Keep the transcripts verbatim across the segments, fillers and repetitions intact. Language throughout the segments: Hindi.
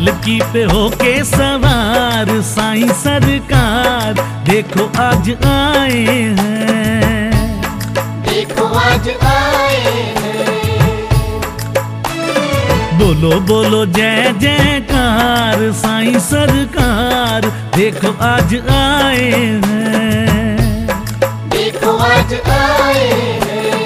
पालकी पे होके सवार साईं सरकार देखो आज आए हैं, देखो आज आए हैं। बोलो बोलो जय जयकार साईं सरकार देखो आज आए हैं, देखो आज आए हैं।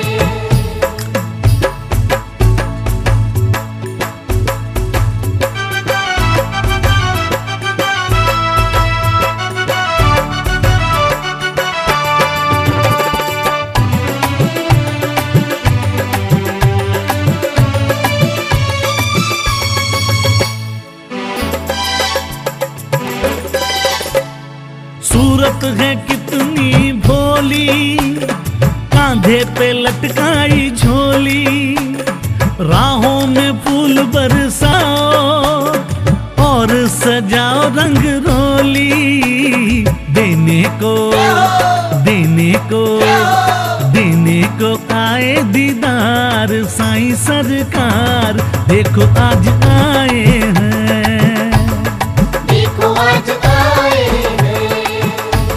सूरत है कितनी भोली, कांधे पे लटकाई झोली, राहों में फूल बरसाओ और सजाओ रंग रोली। देने को देने को देने को आए दीदार साईं सरकार देखो आज आए हैं, देखो आज आए हैं।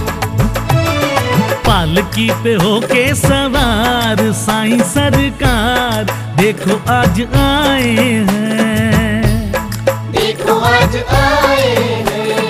पालकी पे होके सवार साईं सरकार देखो आज आए हैं, देखो आज आए हैं।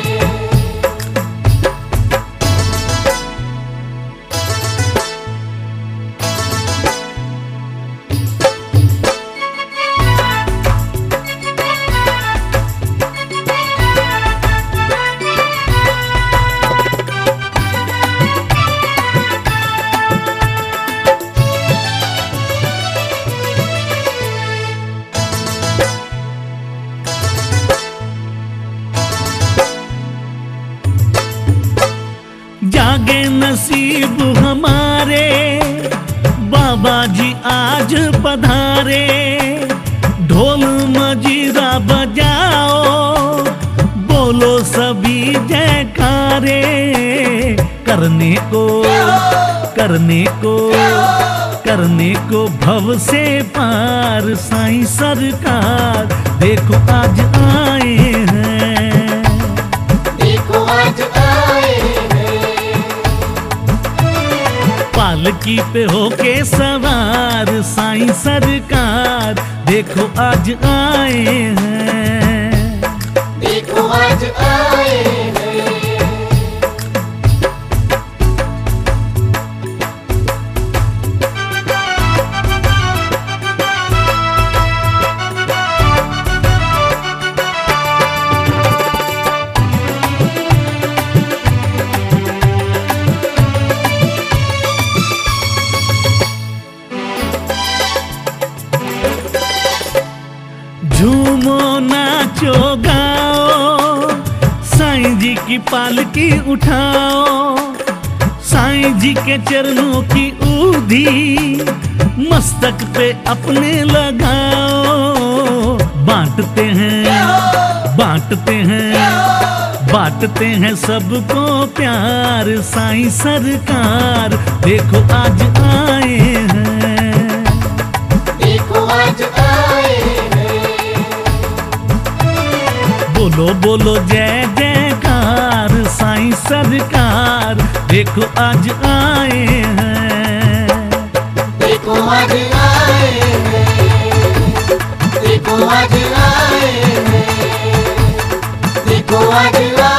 जागे नसीब हमारे बाबा जी आज पधारे, ढोल मजीरा बजाओ बोलो सभी जयकारे। करने को करने को करने को भव से पार साईं सरकार देखो आज आए हैं, देखो आज आए हैं। पालकी पे होके सवार साईं सरकार देखो आज आए हैं, देखो आज आए हैं। झूमो नाचो गाओ साईं जी की पालकी उठाओ, साईं जी के चरणों की ऊधी मस्तक पे अपने लगाओ। बांटते हैं बांटते हैं बांटते हैं सबको प्यार साईं सरकार देखो आज आए हैं, देखो आज आए हैं। बोलो बोलो जय जयकार साईं सरकार देखो आज आए हैं, देखो आज आए हैं। देखो आज आए हैं। देखो आज आए हैं।